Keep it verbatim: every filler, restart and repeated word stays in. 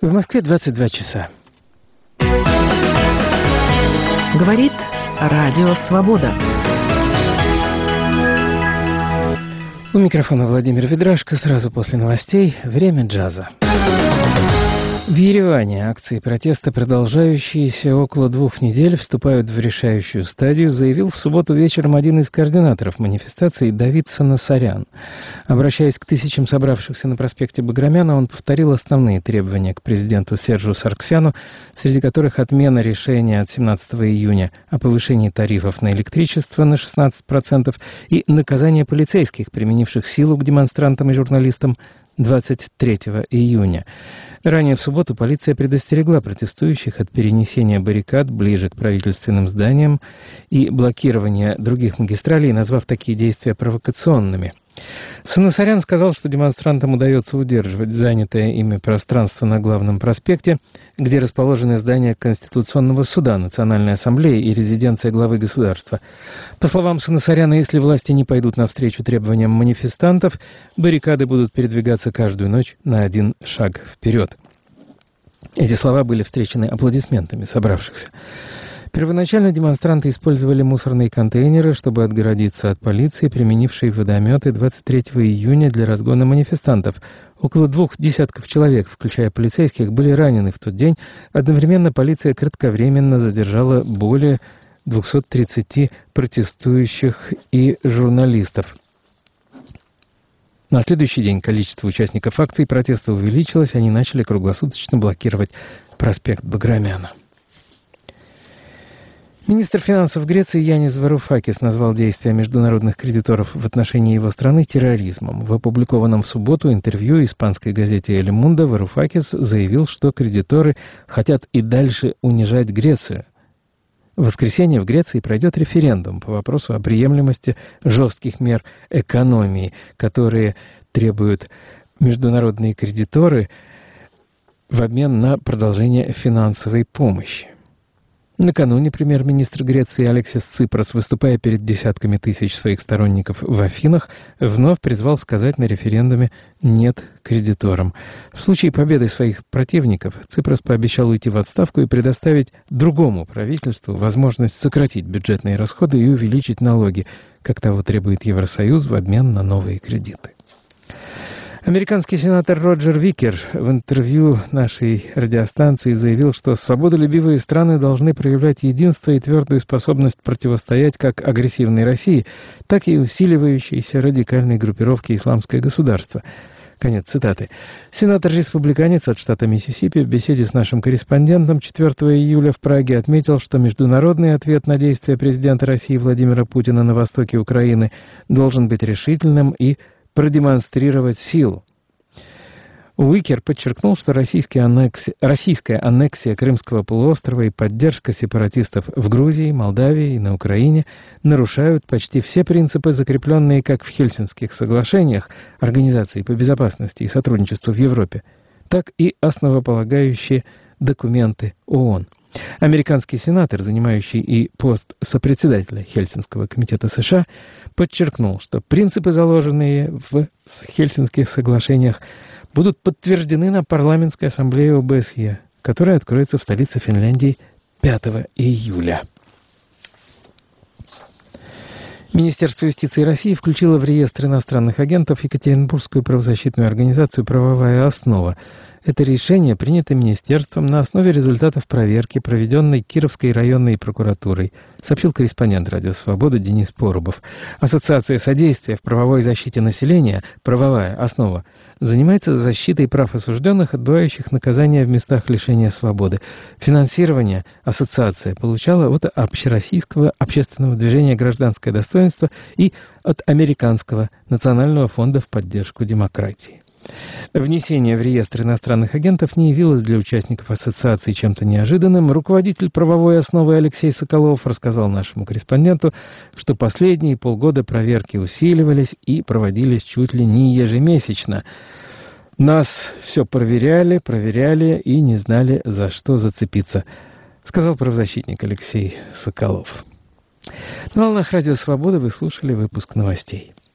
В Москве двадцать два часа. Говорит Радио Свобода. У микрофона Владимир Ведрашко. Сразу после новостей «Время джаза». В Ереване акции протеста, продолжающиеся около двух недель, вступают в решающую стадию, заявил в субботу вечером один из координаторов манифестации Давид Санасарян. Обращаясь к тысячам собравшихся на проспекте Баграмяна, он повторил основные требования к президенту Сержу Сарксяну, среди которых отмена решения от семнадцатого июня о повышении тарифов на электричество на шестнадцать процентов и наказание полицейских, применивших силу к демонстрантам и журналистам двадцать третьего июня. Ранее в субботу полиция предостерегла протестующих от перенесения баррикад ближе к правительственным зданиям и блокирования других магистралей, назвав такие действия провокационными. Санасарян сказал, что демонстрантам удается удерживать занятое ими пространство на главном проспекте, где расположены здания Конституционного суда, Национальной ассамблеи и резиденция главы государства. По словам Санасаряна, если власти не пойдут навстречу требованиям манифестантов, баррикады будут передвигаться каждую ночь на один шаг вперед. Эти слова были встречены аплодисментами собравшихся. Первоначально демонстранты использовали мусорные контейнеры, чтобы отгородиться от полиции, применившей водометы двадцать третьего июня для разгона манифестантов. Около двух десятков человек, включая полицейских, были ранены в тот день. Одновременно полиция кратковременно задержала более двухсот тридцати протестующих и журналистов. На следующий день количество участников акций протеста увеличилось, они начали круглосуточно блокировать проспект Баграмяна. Министр финансов Греции Янис Вароуфакис назвал действия международных кредиторов в отношении его страны терроризмом. В опубликованном в субботу интервью испанской газете «Эль Мундо» Вароуфакис заявил, что кредиторы хотят и дальше унижать Грецию. В воскресенье в Греции пройдет референдум по вопросу о приемлемости жестких мер экономии, которые требуют международные кредиторы в обмен на продолжение финансовой помощи. Накануне премьер-министр Греции Алексис Ципрос, выступая перед десятками тысяч своих сторонников в Афинах, вновь призвал сказать на референдуме «нет» кредиторам. В случае победы своих противников Ципрос пообещал уйти в отставку и предоставить другому правительству возможность сократить бюджетные расходы и увеличить налоги, как того требует Евросоюз в обмен на новые кредиты. Американский сенатор Роджер Викер в интервью нашей радиостанции заявил, что свободолюбивые страны должны проявлять единство и твердую способность противостоять как агрессивной России, так и усиливающейся радикальной группировке «Исламское государство». Конец цитаты. Сенатор-республиканец от штата Миссисипи в беседе с нашим корреспондентом четвёртого июля в Праге отметил, что международный ответ на действия президента России Владимира Путина на востоке Украины должен быть решительным и продемонстрировать силу. Уикер подчеркнул, что аннекси... российская аннексия Крымского полуострова и поддержка сепаратистов в Грузии, Молдавии и на Украине нарушают почти все принципы, закрепленные как в Хельсинских соглашениях Организации по безопасности и сотрудничеству в Европе, так и основополагающие документы ООН. Американский сенатор, занимающий и пост сопредседателя Хельсинского комитета США, подчеркнул, что принципы, заложенные в Хельсинских соглашениях, будут подтверждены на парламентской ассамблее ОБСЕ, которая откроется в столице Финляндии пятого июля. Министерство юстиции России включило в реестр иностранных агентов Екатеринбургскую правозащитную организацию «Правовая основа». Это решение принято Министерством на основе результатов проверки, проведенной Кировской районной прокуратурой, сообщил корреспондент «Радио Свобода» Денис Порубов. Ассоциация содействия в правовой защите населения «Правовая основа» занимается защитой прав осужденных, отбывающих наказания в местах лишения свободы. Финансирование ассоциация получала от Общероссийского общественного движения «Гражданское достоинство» и от Американского национального фонда в поддержку демократии. Внесение в реестр иностранных агентов не явилось для участников ассоциации чем-то неожиданным. Руководитель правовой основы Алексей Соколов рассказал нашему корреспонденту, что последние полгода проверки усиливались и проводились чуть ли не ежемесячно. Нас все проверяли, проверяли и не знали, за что зацепиться, сказал правозащитник Алексей Соколов. На волнах Радио Свобода вы слушали выпуск новостей.